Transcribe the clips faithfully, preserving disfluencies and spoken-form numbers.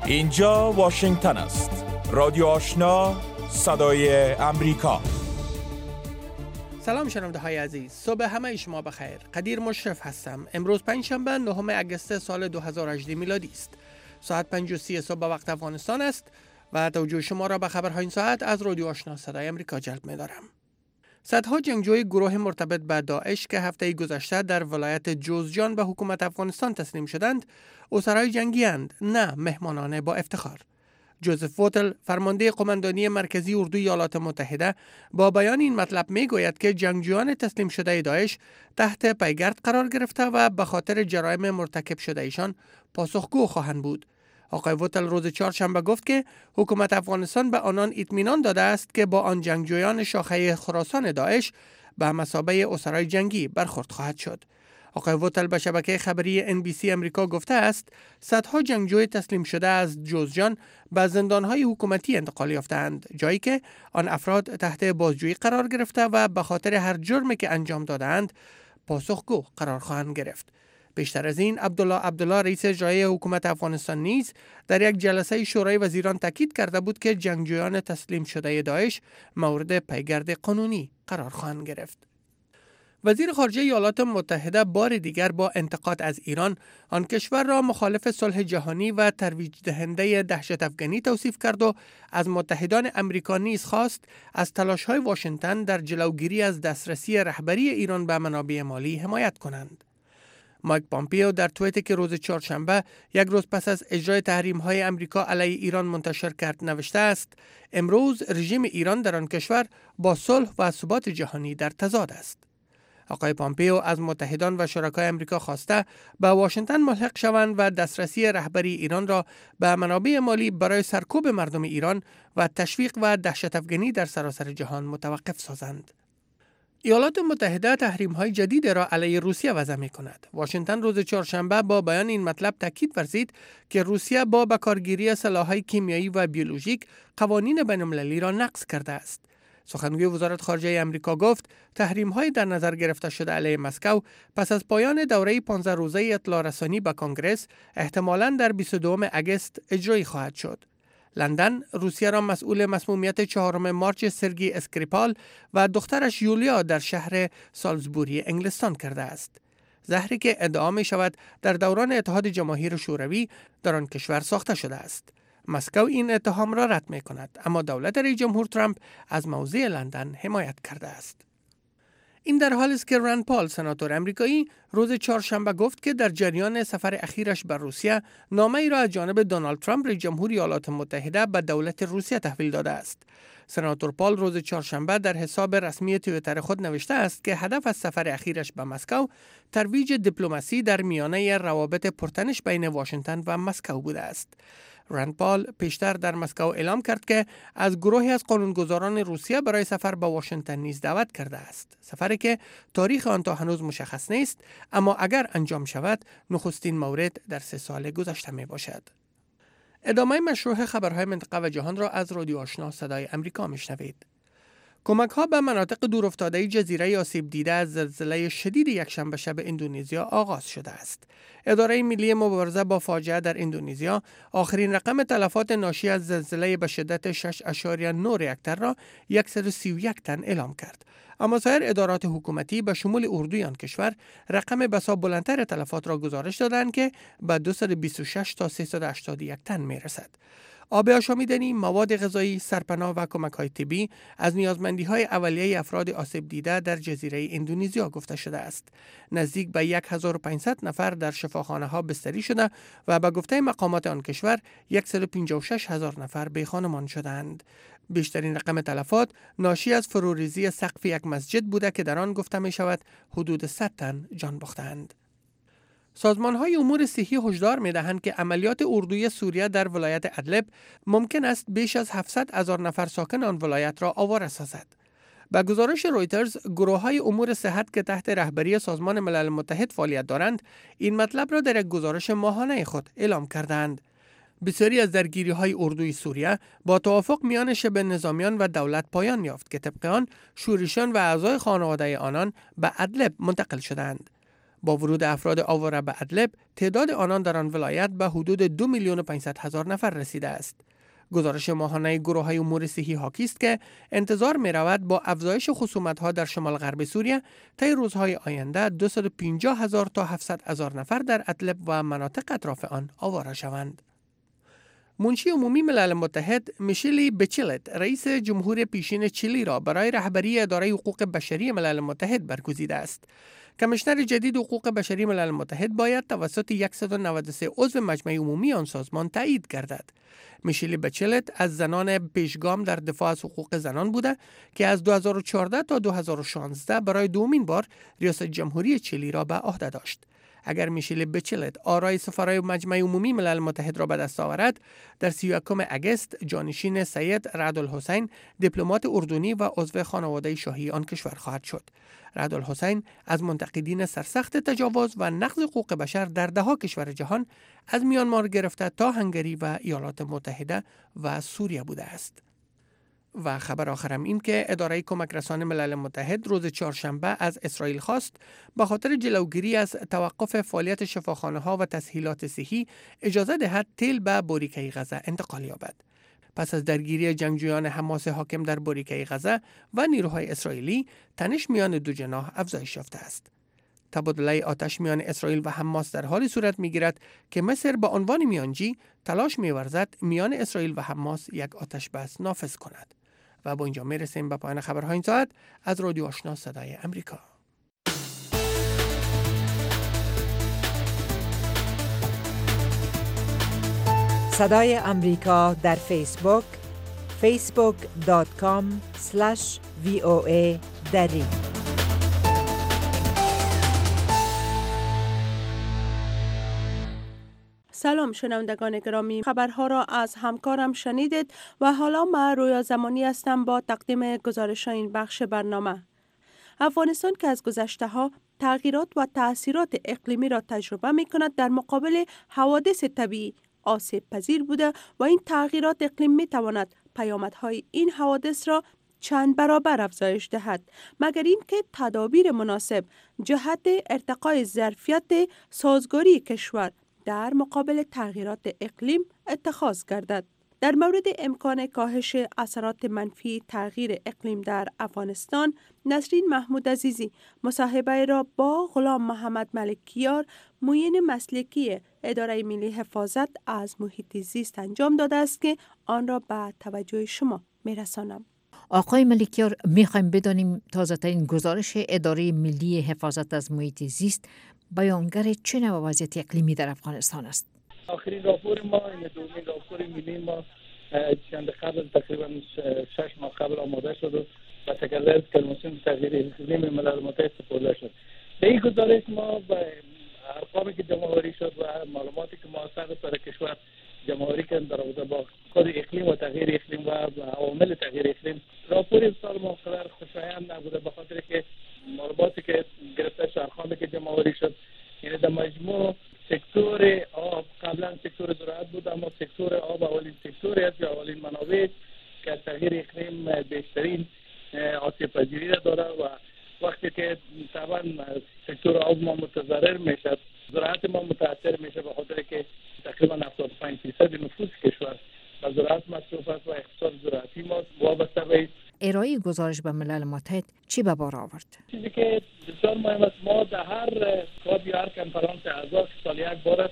اینجا واشنگتن است. رادیو آشنا، صدای امریکا. سلام شنونده های عزیز، صبح همه شما بخیر. قدیر مشرف هستم. امروز پنجشنبه نهم اگست سال دو هزار و هجده میلادی است. ساعت پنج و سی صبح وقت افغانستان است و توجه شما را به خبرهای این ساعت از رادیو آشنا صدای امریکا جلب می دارم. صدها جنگجوی گروه مرتبط به داعش که هفته گذشته در ولایت جوزجان به حکومت افغانستان تسلیم شدند، اسرای جنگی اند، نه مهمانان با افتخار. جوزف ووتل، فرمانده قماندانی مرکزی اردوی ایالات متحده، با بیان این مطلب می گوید که جنگجویان تسلیم شده داعش تحت پیگرد قرار گرفته و به خاطر جرایم مرتکب شده ایشان پاسخگو خواهند بود. آقای ووتل روز چهارشنبه گفت که حکومت افغانستان به آنان اطمینان داده است که با آن جنگجویان شاخه خراسان داعش به مثابه اسرای جنگی برخورد خواهد شد. آقای ووتل به شبکه خبری ان بی سی امریکا گفته است صدها جنگجوی تسلیم شده از جوزجان به زندانهای حکومتی انتقال یافتند، جایی که آن افراد تحت بازجویی قرار گرفته و به خاطر هر جرمی که انجام دادند پاسخگو قرار خواهند گرفت. بیشتر از این، عبدالله عبدالله رئیس اجرایی حکومت افغانستان نیز در یک جلسه شورای وزیران تاکید کرده بود که جنگجویان تسلیم شده داعش مورد پیگرد قانونی قرار خواهند گرفت. وزیر خارجه ایالات متحده بار دیگر با انتقاد از ایران، آن کشور را مخالف صلح جهانی و ترویج دهنده دهشت افغانی توصیف کرد و از متحدان امریکا نیز خواست از تلاش‌های واشنگتن در جلوگیری از دسترسی رهبری ایران به منابع مالی حمایت کنند. مایک پامپیو در توییتی که روز چهارشنبه یک روز پس از اجرای تحریم‌های امریکا علیه ایران منتشر کرد نوشته است: امروز رژیم ایران در آن کشور با صلح و ثبات جهانی در تضاد است. آقای پامپیو از متحدان و شرکای امریکا خواسته به واشنگتن ملحق شوند و دسترسی رهبری ایران را به منابع مالی برای سرکوب مردم ایران و تشویق و دهشت افغانی در سراسر جهان متوقف سازند. ایالات متحده تحریم‌های جدید را علیه روسیه وضع می‌کند. واشنگتن روز چهارشنبه با بیان این مطلب تاکید ورزید که روسیه با بکارگیری سلاح‌های کیمیایی و بیولوژیک قوانین بین‌المللی را نقض کرده است. سخنگوی وزارت خارجه امریکا گفت تحریم‌های در نظر گرفته شده علیه مسکو پس از پایان دوره پانزده روزه اطلاع رسانی به کنگره احتمالاً در بیست و دوم اگست اجرایی خواهد شد. لندن روسیه را مسئول مسمومیت چهارم مارچ سرگی اسکریپال و دخترش یولیا در شهر سالزبوری انگلستان کرده است. زهری که ادعا می شود در دوران اتحاد جماهیر شوروی در آن کشور ساخته شده است. مسکو این اتهام را رد می کند، اما دولت رئیس جمهور ترامپ از موضع لندن حمایت کرده است. این در حالی است که راند پال، سناتور امریکایی، روز چهارشنبه گفت که در جریان سفر اخیرش به روسیه نامه‌ای را از جانب دونالد ترامپ رئیس جمهور ایالات متحده به دولت روسیه تحویل داده است. سناتور پال روز چهارشنبه در حساب رسمی توییتر خود نوشته است که هدف از سفر اخیرش به مسکو ترویج دیپلماسی در میانه روابط پرتنش بین واشنگتن و مسکو بوده است. راند پال پیشتر در مسکو اعلام کرد که از گروهی از قانونگذاران روسیه برای سفر به واشنگتن نیز دعوت کرده است. سفری که تاریخ آن تا هنوز مشخص نیست، اما اگر انجام شود نخستین مورد در سه سال گذشته می باشد. ادامه مشروع خبرهای منطقه و جهان را از رادیو آشنا صدای امریکا می شنوید. کمک ها به مناطق دورافتاده جزیره آسیب دیده از زلزله شدید یکشنبه شب اندونزیا آغاز شده است. اداره ملی مبارزه با فاجعه در اندونزیا آخرین رقم تلفات ناشی از زلزله به شدت شش اعشاریه نه ریکتر را صد و سی و یک تن اعلام کرد. اما سایر ادارات حکومتی به شمول اردوی آن کشور رقم بسا بلندتر تلفات را گزارش دادند که به دویست و بیست و شش تا سیصد و هشتاد و یک تن می رسد. آب آشامیدنی، مواد غذایی، سرپناه و کمک‌های طبی از نیازمندی‌های اولیه افراد آسیب دیده در جزیره اندونزیا گفته شده است. نزدیک به هزار و پانصد نفر در شفاخانه‌ها بستری شده و به گفته مقامات آن کشور صد و پنجاه و شش هزار نفر بی‌خانمان شدند. بیشترین رقم تلفات ناشی از فروریزی سقف یک مسجد بوده که در آن گفته می شود حدود صد تن جان باختند. سازمان‌های امور صحی هشدار می‌دهند که عملیات اردوی سوریه در ولایت ادلب ممکن است بیش از هفتصد هزار نفر ساکن آن ولایت را آواره سازد. به گزارش رویترز، گروه‌های امور صحت که تحت رهبری سازمان ملل متحد فعالیت دارند، این مطلب را در یک گزارش ماهانه خود اعلام کردند. بسیاری از درگیری‌های اردوی سوریه با توافق میان شبه نظامیان و دولت پایان یافت که طبق آن شورشیان و اعضای خانواده آنان به ادلب منتقل شدند. با ورود افراد آواره به ادلب، تعداد آنان در آن ولایت به حدود دو میلیون و پانصد هزار نفر رسیده است. گزارش ماهانه گروه‌های امور صحی حاکی است که انتظار می‌رود با افزایش خصومت‌ها در شمال غرب سوریه طی روزهای آینده دویست و پنجاه هزار تا هفتصد هزار نفر در ادلب و مناطق اطراف آن آواره شوند. منشی عمومی ملل متحد میشلی بچلت رئیس جمهور پیشین چیلی را برای رهبری اداره حقوق بشری ملل متحد برگزیده است. کمیشنر جدید حقوق بشری ملل متحد باید توسط صد و نود و سه عضو مجمع عمومی آن سازمان تایید گردد. میشلی بچلت از زنان پیشگام در دفاع از حقوق زنان بوده که از دو هزار و چهارده تا دو هزار و شانزده برای دومین بار ریاست جمهوری چیلی را به عهده داشت. اگر میشل بچلت آرای سفرای مجمع عمومی ملل متحد را به دست آورد، در سی و یکم اگست جانشین سید رعدالحسین دیپلمات اردنی و عضو خانواده شاهی آن کشور خواهد شد. رعدالحسین از منتقدین سرسخت تجاوز و نقض حقوق بشر در دهها کشور جهان از میانمار گرفته تا هنگری و ایالات متحده و سوریه بوده است. و خبر آخرم این که اداره کمک رسان ملل متحد روز چهارشنبه از اسرائیل خواست به خاطر جلوگیری از توقف فعالیت شفاخانه ها و تسهیلات صحی اجازه دهد تیل به باریکه غزه انتقال یابد. پس از درگیری جنگجویان حماس حاکم در باریکه غزه و نیروهای اسرائیلی، تنش میان دو جناح افزایش یافته است. تبادله آتش میان اسرائیل و حماس در حالی صورت میگیرد که مصر به عنوان میانجی تلاش می‌ورزد میان اسرائیل و حماس یک آتش بس نافذ کند. و با اینجا میرسیم به پایان خبرهای این ساعت از رادیو آشنا صدای امریکا. صدای امریکا در فیسبوک فیسبوک دات کام اسلش وی او ای دری. سلام شنوندگان گرامی، خبرها را از همکارم شنیدید و حالا من رویا زمانی هستم با تقدیم گزارش این بخش برنامه. افغانستان که از گذشته ها تغییرات و تأثیرات اقلیمی را تجربه می کند، در مقابل حوادث طبیعی آسیب پذیر بوده و این تغییرات اقلیم می تواند پیامدهای این حوادث را چند برابر افزایش دهد، مگر این که تدابیر مناسب جهت ارتقای ظرفیت سازگاری کشور در مقابل تغییرات اقلیم اتخاذ گردد. در مورد امکان کاهش اثرات منفی تغییر اقلیم در افغانستان، نسرین محمود عزیزی مصاحبه را با غلام محمد ملکیار، معین مسلکی اداره ملی حفاظت از محیط زیست انجام داده است که آن را به توجه شما میرسانم. آقای ملکیار، میخوایم بدانیم تازه ترین گزارش اداره ملی حفاظت از محیط زیست بیانگر چه نوع وضعیت اقلیمی در افغانستان است. آخرین راپور ما، این دومین راپور ملی ما چند قبل تقریبا شش ماه قبل آماده شد و تکرر کمیسیون تغییر اقلیم ملل متحد سپرده شد. به این گزارش ما به ارقامی که جمع‌آوری شد و معلوماتی که ما سر سر کشور جمع‌آوری کردیم در رابطه با خود اقلیم و تغییر اقلیم و عوامل تغییر اقلیم، راپور امسال ما قدر خوشایند نبوده، به خاطر که معلوماتی که گرفته شد، ارقامی که جمع‌آوری شد، یعنی در مجموع سکتور آب قبلا سکتور زراعت بود، اما سکتور آب اولین سکتوری است یا اولین منابع که تغییر اقلیم بیشترین آسیب پذیری را داره و وقتی که طبعا سکتور آب ما متضرر میشه، زراعت ما متاثر میشه، به خاطر که تقریبا هفتاد و پنج درصد نفوس کشور به زراعت مصروف است و اقتصاد زراعتی ما وابسته به ارائه گزارش به ملل متحد چی به بار آورد؟ چیزی که بسیار مهم است، ما در هر کاب یا هر کنفرانس اعضا که سال یک بار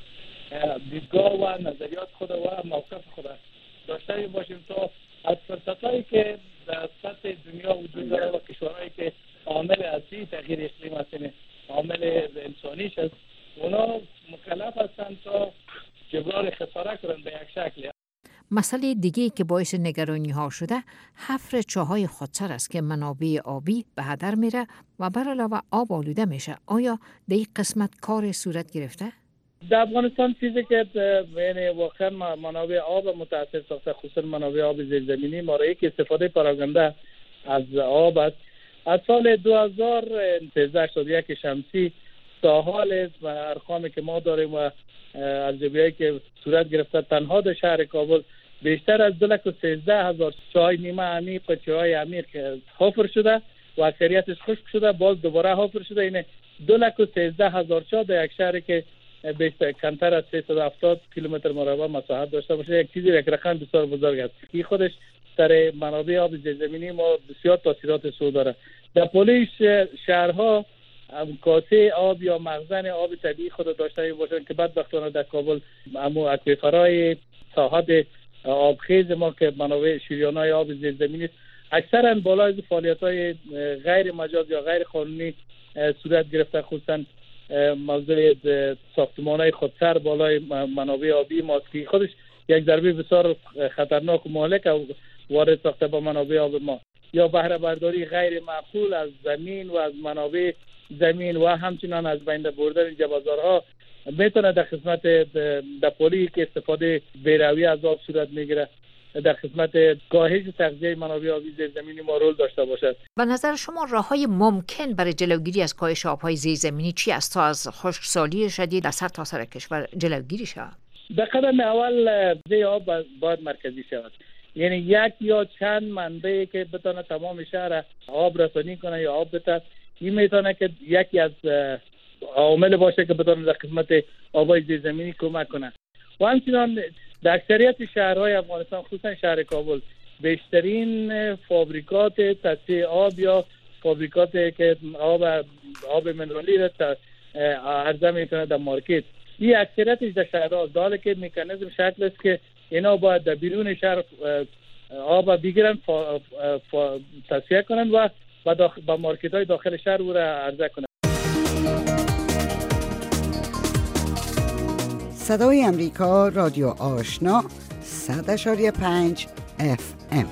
دیدگاه و نظریات خود و موقف خود داشته باشیم تا از فرصتایی که در سطح دنیا وجود داره و کشورهایی که عامل اصلی تغییر اقلیم هستند، عامل انسانیش است، اونا مکلف هستند تا جبران خساره کنند به یک شکلی. مسئله دیگه که باعث نگرانی ها شده حفر چاهای خودسر است که منابع آبی به هدر میره و بر علاوه آب آلوده میشه. آیا در این قسمت کار صورت گرفته؟ در افغانستان چیزی که یعنی واقعا منابع آب متاثر ساخته، خصوصا منابع آب زیرزمینی، مارایی که استفاده پراکنده از آب است. از سال دو هزار و سیزده شد یک شمسی تا حال و ارقامی که ما داریم و ارزیابی‌هایی که صورت گرفته، تنها در شهر کابل بیشتر از دو لک و سیزده هزار چاه نیمه عمیق و چاه عمیق حفر شده و اکثریتش خشک شده، باز دوباره حفر شده. این دو لک و سیزده هزار چا در یک شهری که بیشتر کمتر از سیصد و هفتاد کیلومتر مربع مساحت داشته باشه، یک چیزی، یک رقم بسیار بزرگ است. این خودش در منابع آب زیرزمینی ما بسیار تاثیرات سو داره. در پولیش شهرها کاسه آب یا مخزن آب طبیعی خود داشته باشند که بدبختانه در کابل امو اکویفرهای ساحت آبخیز ما که منابع شریان‌های آب زیرزمینی است، اکثرا بالای فعالیت‌های غیر مجاز یا غیر قانونی صورت گرفته، خصوصا موضوع ساختمان‌های خودسر بالای منابع آبی ماست که خودش یک ضربه بسیار خطرناک و مهلک وارد ساخته با منابع آب ما، یا بهره برداری غیر معقول از زمین و از منابع زمین و همچنان از بین بردن جبازارها میتونه در خدمت در پولی که استفاده بیروی از آب صورت میگیره در خدمت کاهش تغذیه منابع آبی زیرزمینی ما رول داشته باشد. به نظر شما راه‌های ممکن برای جلوگیری از کاهش آب‌های زیرزمینی چی است تا از خشکسالی شدید در سر تا سر کشور جلوگیری شود؟ در قدم اول زی آب باید مرکزی شود، یعنی یک یا چند منبعی که بتونه تمام شهر آب رسانی کنه یا آب بده، این میتونه که یکی از عوامل باشه که بتونه در خدمت آبای زیرزمینی کمک کنه. و همچنان در اکثریت شهرهای افغانستان خصوصا شهر کابل بیشترین فابریکات تصفیه آب یا فابریکات که آب آب منرالی را عرضه میکنه در مارکت، این اکثریتش در شهرها داره که مکانیزم شکل است که اینا باید در بیرون شهر آب بگیرن، تصفیه کنن و با مارکت های داخل شهر او را عرضه کنن. صدای امریکا، رادیو آشنا، صد اشاری پنج اف ام.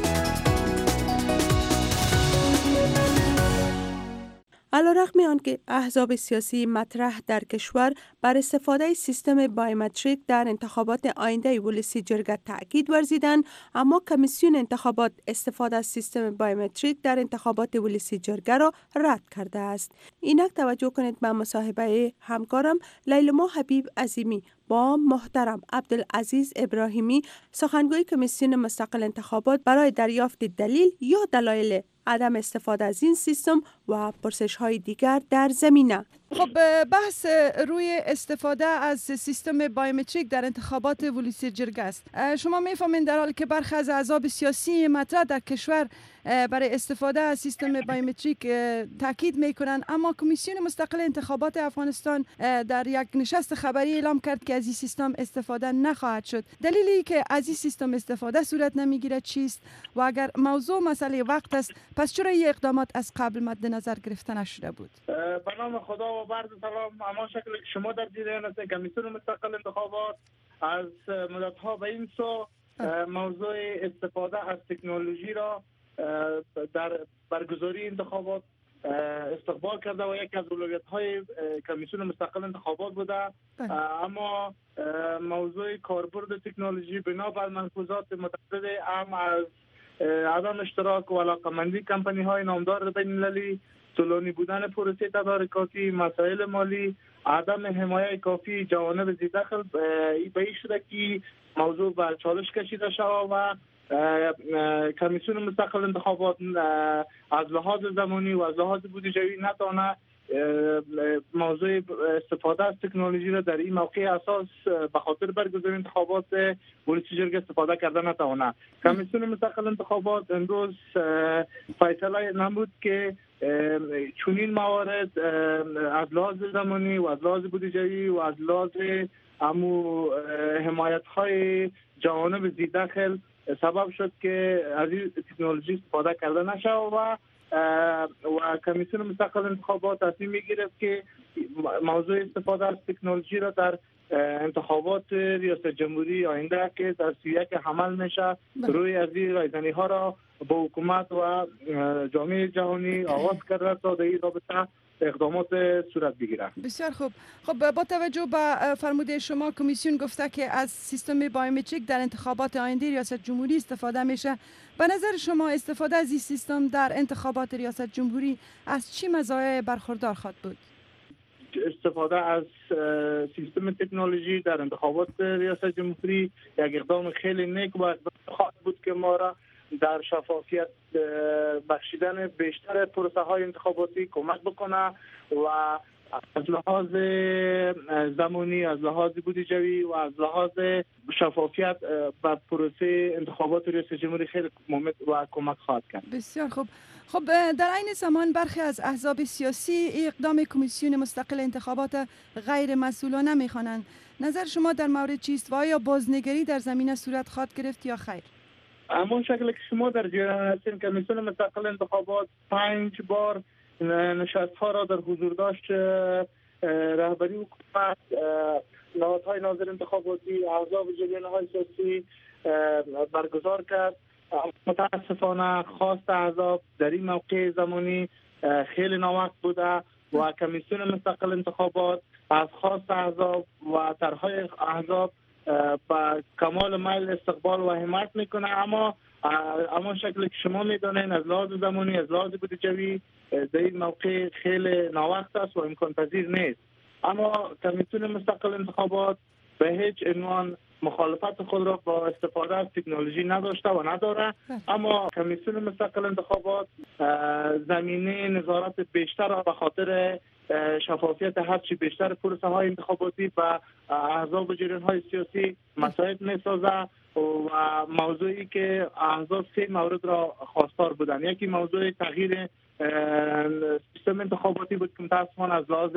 علیرغم آنکه احزاب سیاسی مطرح در کشور بر استفاده سیستم بایومتریک در انتخابات آینده ولسی جرگه تاکید ورزیدند، اما کمیسیون انتخابات استفاده از سیستم بایومتریک در انتخابات ولسی جرگه را رد کرده است. اینک توجه کنید به مصاحبه همکارم لیلما حبیب عظیمی با محترم عبدالعزیز ابراهیمی، سخنگوی کمیسیون مستقل انتخابات، برای دریافت دلیل یا دلایل عدم استفاده از این سیستم و پرسش های دیگر در زمینه. خب بحث روی استفاده از سیستم بایومتریک در انتخابات ولسی جرگه است. شما میفهمین در حالی که برخی از احزاب سیاسی مطرح در کشور برای استفاده از سیستم بایومتریک تاکید میکنن، اما کمیسیون مستقل انتخابات افغانستان در یک نشست خبری اعلام کرد که از این سیستم استفاده نخواهد شد. دلیلی که از این سیستم استفاده صورت نمیگیره چیست و اگر موضوع مسئله وقت است، پس چرا این اقدامات از قبل مد نظر گرفته نشده بود؟ به نام خدا و برد سلام. اما شکل که شما در جریان هستید، کمیسیون مستقل انتخابات از مدت‌ها به این سو موضوع استفاده از تکنولوژی را در برگزاری انتخابات استقبال کرده و یک از اولویت‌های کمیسیون مستقل انتخابات بوده. اما موضوع کاربرد تکنولوژی بنابر ملحوظات متعدد هم از عدم اشتراک و علاقه‌مندی کمپانی‌های نامدار بین‌المللی، طولانی بودن پروسه تدارکاتی، مسائل مالی، عدم حمایت کافی جوانب ذی‌دخل به این شده که موضوع به چالش کشیده شود و کمیسیون مستقل انتخابات از لحاظ زمانی و از لحاظ بودجه‌ای نتونه موضوع استفاده از تکنولوژی را در این موقع اساس به خاطر برگزاری انتخابات ولسی جرگه استفاده کرده نتونه. کمیسیون مستقل انتخابات امروز فیصله نمود که چنین موارد از لحاظ زمانی و از لحاظ بودجه‌ای و از لحاظ امو حمایت‌های جوانب ذی‌دخل سبب شد که از این تکنولوژی استفاده کرده نشه و و کمیسیون مستقل انتخابات تصمیم می‌گیرد که موضوع استفاده از تکنولوژی را در انتخابات ریاست جمهوری آینده که در سی و یک عمل میشه روی از این رایزنی‌ها را با حکومت و جامعه جهانی آغاز کرده تا در این رابطه اقدامات صورت بگیره. بسیار خوب. خب با توجه به فرموده شما، کمیسیون گفته که از سیستم بایومتریک در انتخابات آینده ریاست جمهوری استفاده میشه. به نظر شما استفاده از این سیستم در انتخابات ریاست جمهوری از چی مزایای برخوردار خواهد بود؟ استفاده از سیستم تکنولوژی در انتخابات ریاست جمهوری یک اقدام خیلی نیک و اقدام خواهد بود که ما را در شفافیت بخشیدن بیشتر پروسه های انتخاباتی کمک بکنه و از لحاظ زمانی، از لحاظ بودجوی و از لحاظ شفافیت به پروسه انتخابات ریاست جمهوری خیلی مهم و کمک خواهد کرد. بسیار خوب. خب در این زمان برخی از احزاب سیاسی اقدام کمیسیون مستقل انتخابات غیر مسئولانه می‌خوانند. نظر شما در مورد چیست و آیا بازنگری در زمینه صورت خواهد گرفت یا خیر؟ همون شکل که شما در جریان هستین، کمیسیون مستقل انتخابات پنج بار نشست‌ها را در حضور داشت رهبری حکومت، نهادهای ناظر انتخاباتی، احزاب و جریان‌های سیاسی برگزار کرد. متاسفانه خواست احزاب در این موقع زمانی خیلی ناوقت بوده و کمیسیون مستقل انتخابات از خواست احزاب و طرحهای احزاب با کمال میل استقبال و حمایت میکنه، اما اما شکلی که شما میدونین از لحاظ زمانی، از لحاظ بودجوی در این موقع خیلی ناوقت است و امکان پذیر نیست. اما کمیسیون مستقل انتخابات به هیچ عنوان مخالفت خود را با استفاده از تکنولوژی نداشته و نداره، اما کمیسیون مستقل انتخابات زمینه نظارت بیشتر را به خاطر شفافیت هرچی بیشتر پروسه های انتخاباتی و احزاب و جریان های سیاسی مساعد می سازه و موضوعی که احزاب سه مورد را خواستار بودن. یکی موضوع تغییر سیستم انتخاباتی بود که متاسفانه از لحاظ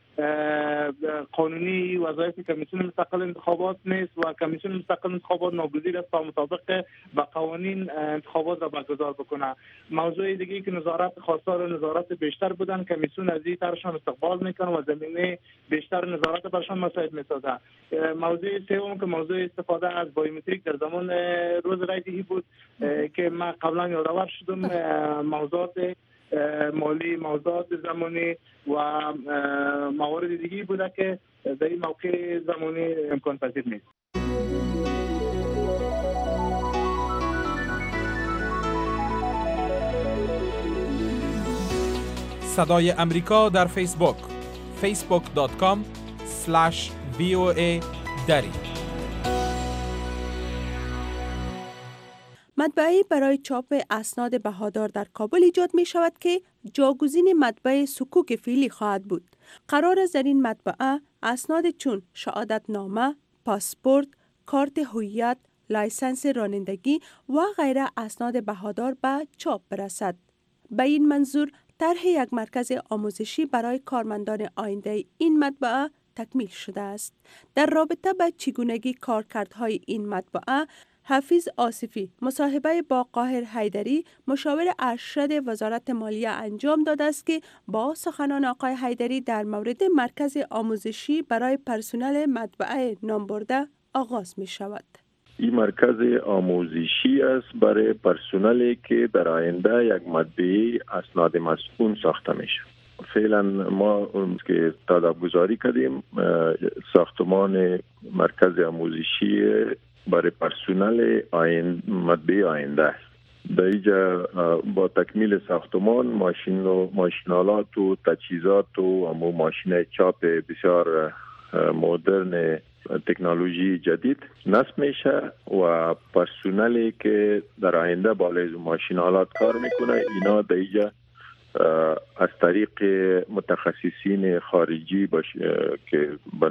قانونی وظایف کمیسیون مستقل انتخابات نیست و کمیسیون مستقل انتخابات ناگزیر است تا مطابق با قوانین انتخابات را برگزار بکنه. موضوع دیگه که نظارت خواستار نظارت بیشتر بودن، کمیسیون از این طرفشان استقبال میکنه و زمینه بیشتر نظارت برشان مساعد میسازه. موضوع سوم که موضوع استفاده از بایومتریک در زمان روز رای دهی بود که ما قبلا یادآور شدم، موضوعات مالی، موضوعات زمانی و موارد دیگه بوده که در این موقع زمانی امکان پذیر نیست. صدای امریکا در فیسبوک فیسبوک دات کام اسلش وی او ای دری. مطبعه‌ای برای چاپ اسناد بهادار در کابل ایجاد می شود که جاگزین مطبعه سکوک فعلی خواهد بود. قرار است در این مطبعه اسناد چون شهادت نامه، پاسپورت، کارت هویت، لایسنس رانندگی و غیره اسناد بهادار به چاپ برسد. به این منظور طرح یک مرکز آموزشی برای کارمندان آینده این مطبعه تکمیل شده است. در رابطه با چگونگی کارکردهای این مطبعه، حفیظ آصفی مصاحبه با قاهر حیدری مشاور ارشد وزارت مالیه انجام داده است که با سخنان آقای حیدری در مورد مرکز آموزشی برای پرسنل مطبعه نام برده آغاز می شود. این مرکز آموزشی است برای پرسنلی که در آینده یک مطبعه اسناد مسکون ساخته میشه. فعلا ما که تدابگذاری کردیم ساختمان مرکز آموزشی برای پرسنل آینده مطبعه آینده است. در اینجا با تکمیل ساختمان ماشین و ماشینالات و تجهیزات و همون ماشین چاپ بسیار مدرن تکنولوژی جدید نصب میشه و پرسنلی که در آینده بالای ماشینالات کار میکنه اینا در اینجا از طریق متخصصین خارجی باشه که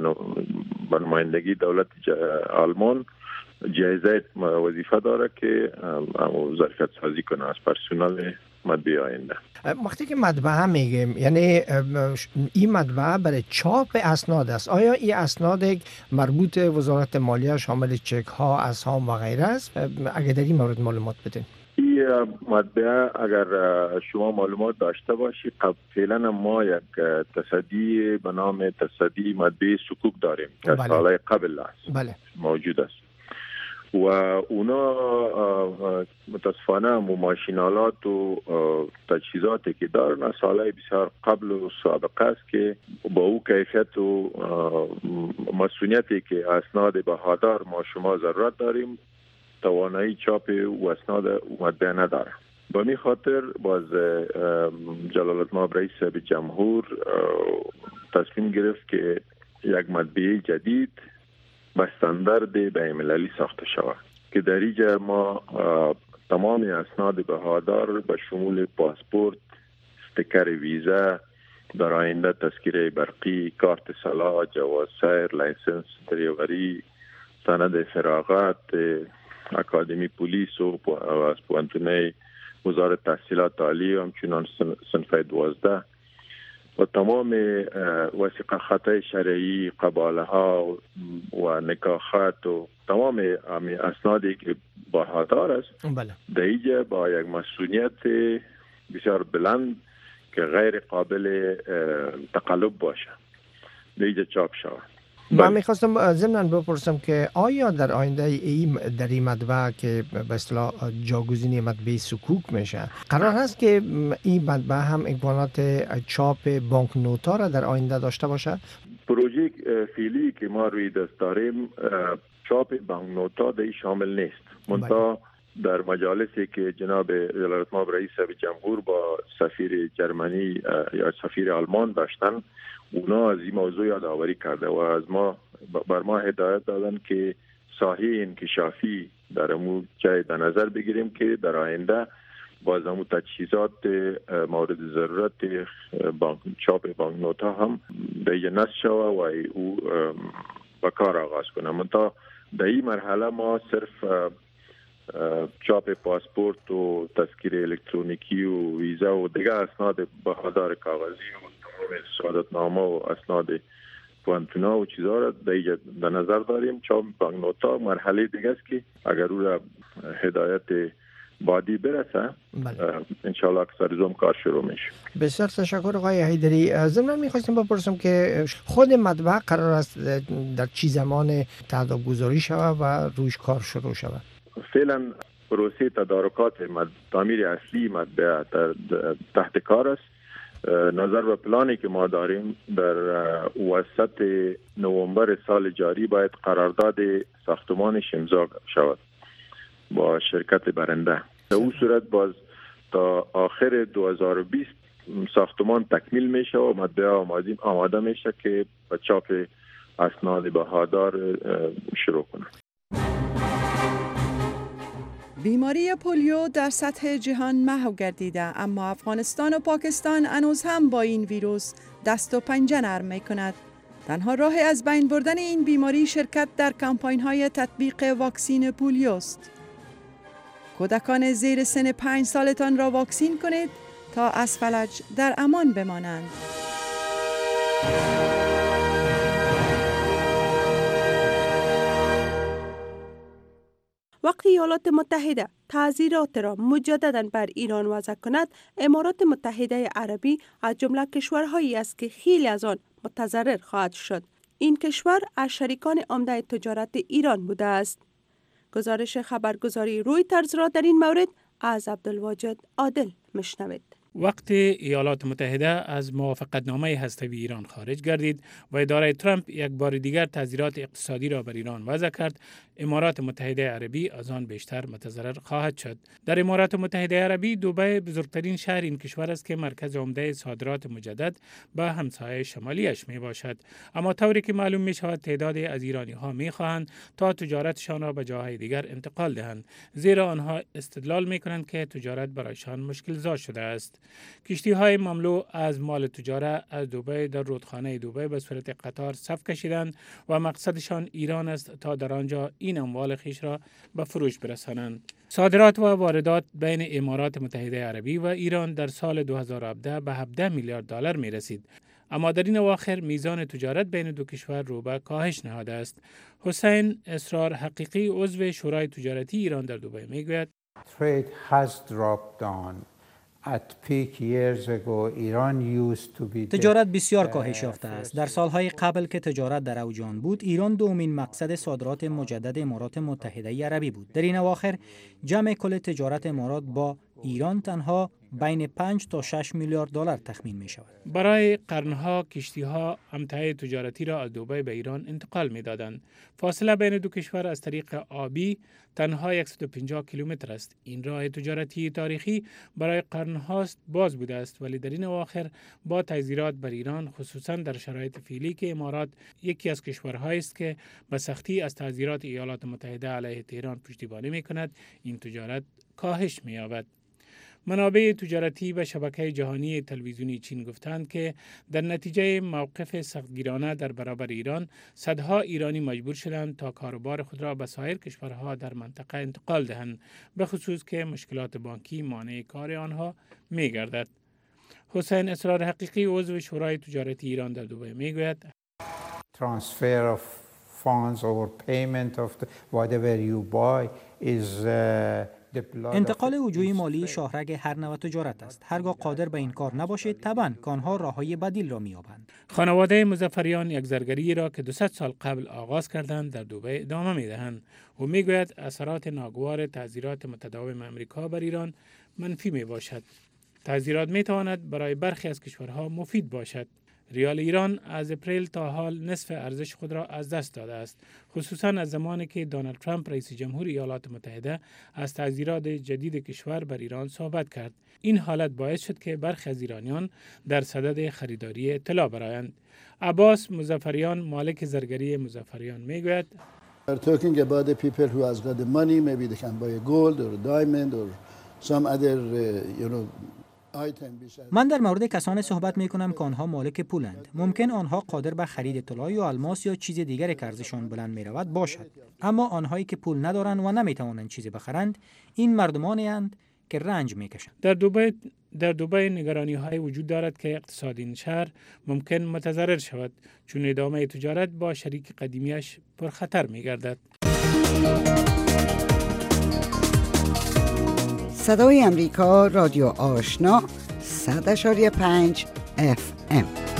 به نمایندگی دولت آلمان جایزه وظیفه داره که ظرفیت سازی کنه از پرسنل مطبعه آینده. وقتی که مطبعه میگیم یعنی این مطبعه برای چاپ اسناد است، آیا این اسناد مربوط وزارت مالیه شامل چک ها، اسهام و غیره است؟ اگه در این مورد معلومات بدین. این مطبعه اگر شما معلومات داشته باشید، فعلا ما یک تصدی به نام تصدی مطبعه سکوک داریم که بله. سالهای قبل است بله. موجود است و اونا متاسفانه ماشینالات و تجهیزاتی که دارن سالهای بسیار قبل و سابقه است که با او کیفیت و مسئولیتی که اسناد بهادار ما شما ضرورت داریم توانایی چاپ و اسناد مطبعه نداره. به می خاطر باز جلالت مآب رئیس جمهور تصمیم گرفت که یک مطبعه جدید به استاندارد بین‌المللی ساخته شود که در اینجا ما تمام اسناد بهادار به شمول پاسپورت، استیکر ویزا، در آینده تذکره برقی، کارت سلاح، جواز سیر، لایسنس دریوری، سند فراغت، اکادمی پلیس و از پوانتونه وزارت تحصیلات عالی و همچنان صنف دوازده و تمام وثیقه خطای شرعی، قباله ها و نکاحات و تمام اسنادی که بهادار است بله. در اینجا با یک مسئولیت بسیار بلند که غیر قابل تقلب باشه در اینجا چاپ شود. من میخواستم ضمناً بپرسم که آیا در آینده این در این مطبعه که به اصطلاح جاگزینی مطبعه سکوک میشه قرار هست که این مطبعه هم امکانات چاپ بانک نوتا را در آینده داشته باشه؟ پروژه فعلی که ما روی دست داریم چاپ بانک نوتا در شامل نیست. منتها در مجالسی که جناب جلالت مآب رئیس جمهور با سفیر جرمنی یا سفیر آلمان داشتن، اونا از این موضوع یادآوری کرده و از ما بر ما هدایت دادن که ساحه انکشافی در امو جای در نظر بگیریم که در آینده باز امو تجهیزات مورد ضرورت بانک چاپ بانک نوتا هم در نصب شوه و او با کار آغاز کنه. منتها در این مرحله ما صرف چاپ پاسپورت و تذکره الکترونیکی و ویزا و دیگر اسناد بهادار کاغذی و تمام سعادتنامه و اسناد پوانتونا و چیزها را در نظر داریم. چاپ بانک نوتا مرحله دیگه است که اگر او را هدایت بعدی برسه انشاءالله اکثر زوم کار شروع میشه. بسیار تشکر آقای حیدری. ضمن میخواستم بپرسم که خود مطبعه قرار است در چی زمان تهداب گذاری شود و روش کار شروع شود؟ فعلا پروسه تدارکات تعمیر اصلی مطبعه تحت کار است. نظر به پلانی که ما داریم در وسط نوامبر سال جاری باید قرارداد ساختمانش امضا شود با شرکت برنده. در اون صورت باز تا آخر دو هزار و بیست ساختمان تکمیل میشه و مطبعه آماده میشه که با چاپ اسناد بهادار شروع کنه. بیماری پولیو در سطح جهان محو گردیده، اما افغانستان و پاکستان هنوز هم با این ویروس دست و پنجه نرم می کند. تنها راه از بین بردن این بیماری شرکت در کمپاین های تطبیق واکسین پولیو است. کودکان زیر سن پنج سالتان را واکسین کنید تا از فلج در امان بمانند. وقتی ایالات متحده تعزیرات را مجددا بر ایران وضع کند، امارات متحده عربی از جمله کشورهایی است که خیلی از آن متضرر خواهد شد. این کشور از شریکان عمده تجارت ایران بوده است. گزارش خبرگزاری رویترز را در این مورد از عبدالواجد عادل میشنوید. وقتی ایالات متحده از موافقتنامه هسته‌ای ایران خارج گردید و اداره ترامپ یک بار دیگر تعزیرات اقتصادی را بر ایران وضع کرد، امارات متحده عربی از آن بیشتر متضرر خواهد شد. در امارات متحده عربی دبی بزرگترین شهر این کشور است که مرکز عمده صادرات مجدد به همسایه شمالیش می باشد. اما طوری که معلوم می شود تعدادی از ایرانی ها می خواهند تا تجارتشان را به جاهای دیگر انتقال دهند، زیرا آنها استدلال می کنند که تجارت برایشان مشکل زا شده است. کشتی های مملو از مال تجاره از دبی در رودخانه دبی به صورت قطار صف کشیدند و مقصدشان ایران است تا در آنجا این اموال خیش را به فروش برسانند. صادرات و واردات بین امارات متحده عربی و ایران در سال دو هزار و هفده به هفده میلیارد دلار می رسید. اما در این اواخر میزان تجارت بین دو کشور رو به کاهش نهاده است. حسین اسرار حقیقی عضو شورای تجارتی ایران در دبی می گوید Trade has dropped down. تجارت بسیار کاهش یافته است. در سالهای قبل که تجارت در اوج آن بود، ایران دومین مقصد صادرات مجدد امارات متحده عربی بود. در این اواخر جمع کل تجارت امارات با ایران تنها بین پنج تا شش میلیارد دلار تخمین می شود. برای قرنها کشتی‌ها امتعه تجارتی را از دبی به ایران انتقال می‌دادند. فاصله بین دو کشور از طریق آبی تنها صد و پنجاه کیلومتر است. این راه تجارتی تاریخی برای قرنهاست باز بوده است، ولی در این اواخر با تعزیرات بر ایران، خصوصا در شرایط فعلی که امارات یکی از کشورهایی است که به سختی از تعزیرات ایالات متحده علیه تهران پشتیبانی می‌کند، این تجارت کاهش می‌یابد. منابع تجارتی و شبکه جهانی تلویزیونی چین گفتند که در نتیجه موقف سختگیرانه در برابر ایران، صدها ایرانی مجبور شدند تا کاروبار خود را به سایر کشورها در منطقه انتقال دهند، به خصوص که مشکلات بانکی مانع کار آنها می گردد. حسین اسرار حقیقی عضو شورای تجارتی ایران در دبی می گوید transfer of funds or payment of the, whatever you buy is uh, انتقال وجوهی مالی شاهرگ هر نوع تجارت است. هرگاه قادر به این کار نباشید، طبعاً آنها راههای بدیل را می‌یابند. خانواده مظفریان یک زرگری را که دویست سال قبل آغاز کردند در دبی ادامه می‌دهند و می‌گوید اثرات ناگوار تعزیرات متداوم آمریکا بر ایران منفی می‌باشد. تعزیرات می‌تواند برای برخی از کشورها مفید باشد. ریال ایران از اپریل تا حال نصف ارزش خود را از دست داده است، خصوصا از زمانی که دونالد ترامپ رئیس جمهور ایالات متحده از تعزیرات جدید کشور بر ایران صحبت کرد. این حالت باعث شد که برخی از ایرانیان در صدد خریداری طلا برآیند. عباس مظفریان، مالک زرگری مظفریان، میگوید talking about the people who has got the money, maybe they can buy a gold or a diamond or some other uh, you know من در مورد کسانی صحبت می کنم که آنها مالک پولند. ممکن آنها قادر به خرید طلا یا الماس یا چیز دیگری که ارزششان بلند می رود باشد، اما آنهایی که پول ندارند و نمی توانند چیزی بخرند، این مردمانی اند که رنج می کشند. در دبی در دبی نگرانی های وجود دارد که اقتصاد این شهر ممکن متضرر شود، چون ادامه تجارت با شریک قدیمیش پرخطر می گردد. صدای امریکا، رادیو آشنا، صد اشاری پنج اف ام.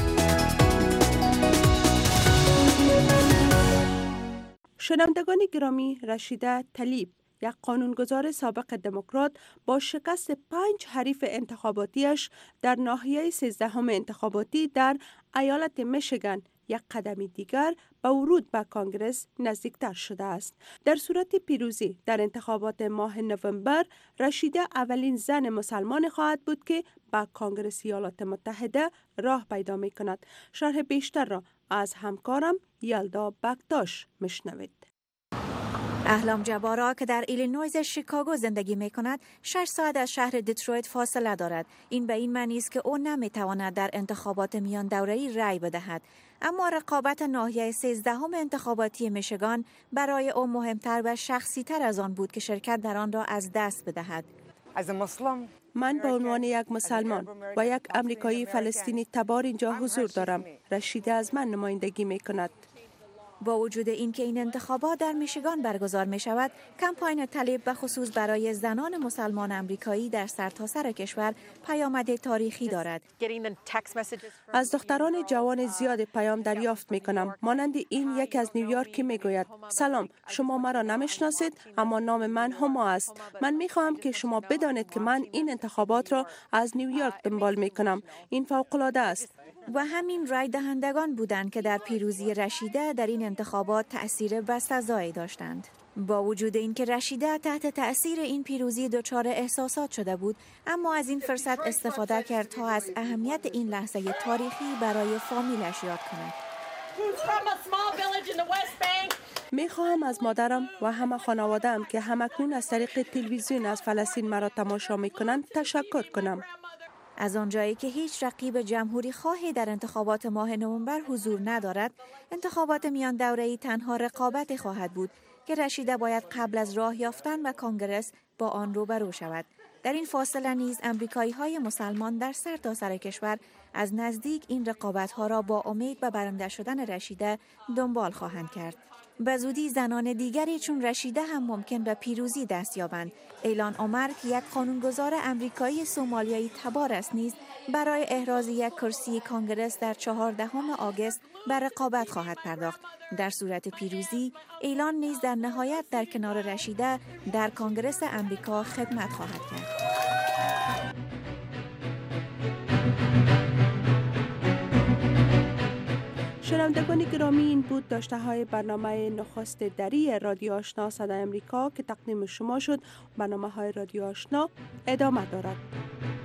شنوندگان گرامی، رشیده طلیب، یک قانونگذار سابق دموکرات، با شکست پنج حریف انتخاباتیش در ناحیه سیزدهم انتخاباتی در ایالت میشیگان یک قدم دیگر به ورود به کانگرس نزدیکتر شده است. در صورت پیروزی در انتخابات ماه نوامبر، رشیده اولین زن مسلمان خواهد بود که به کانگرس ایالات متحده راه پیدا می کند. شرح بیشتر را از همکارم یلدا بکتاش میشنوید. احلام جبارا که در ایلینویز شیکاگو زندگی می کند، شش ساعت از شهر دیترویت فاصله دارد. این به این معنی است که او نمی تواند در انتخابات میان دوره‌ای رأی بدهد. اما رقابت ناحیه سیزدهم انتخاباتی میشیگان برای او مهمتر و شخصی تر از آن بود که شرکت در آن را از دست بدهد. من به عنوان یک مسلمان و یک امریکایی فلسطینی تبار اینجا حضور دارم. رشیده از من نمایندگی می کند. با وجود اینکه این انتخابات در میشیگان برگزار می شود، کمپاین طلیب به خصوص برای زنان مسلمان امریکایی در سرتاسر کشور پیامد تاریخی دارد. از دختران جوان زیاد پیام دریافت می کنم، مانند این یک از نیویورک که می گوید: سلام، شما مرا نمیشناسید، اما نام من هما است. من می خواهم که شما بدانید که من این انتخابات را از نیویورک دنبال می کنم. این فوق‌العاده است. و همین رای دهندگان بودند که در پیروزی رشیده در این انتخابات تأثیر بسزایی داشتند. با وجود اینکه رشیده تحت تأثیر این پیروزی دچار احساسات شده بود، اما از این فرصت استفاده کرد تا از اهمیت این لحظه تاریخی برای فامیلش یاد کند. می خواهم از مادرم و همه خانواده‌ام که همکنون از طریق تلویزیون از فلسطین مرا تماشا می کنند تشکر کنم. از آنجایی که هیچ رقیب جمهوری خواهی در انتخابات ماه نوامبر حضور ندارد، انتخابات میان دوره‌ای تنها رقابت خواهد بود که رشیده باید قبل از راه یافتن به کانگرس با آن روبرو شود. در این فاصله نیز امریکایی‌های مسلمان در سرتاسر کشور از نزدیک این رقابت‌ها را با امید به برنده شدن رشیده دنبال خواهند کرد. به زودی زنان دیگری چون رشیده هم ممکن به پیروزی دست یابند. ایلان عمر که یک قانونگذار امریکایی سومالیایی تبار است نیز برای احراز یک کرسی کانگرس در چهاردهم آگوست به رقابت خواهد پرداخت. در صورت پیروزی، ایلان نیز در نهایت در کنار رشیده در کانگرس امریکا خدمت خواهد کرد. شنوندگان گرامی، این بود داشته های برنامه نخست دری رادیو آشنا صدای امریکا که تقدیم شما شد. برنامه های رادیو آشنا ادامه دارد.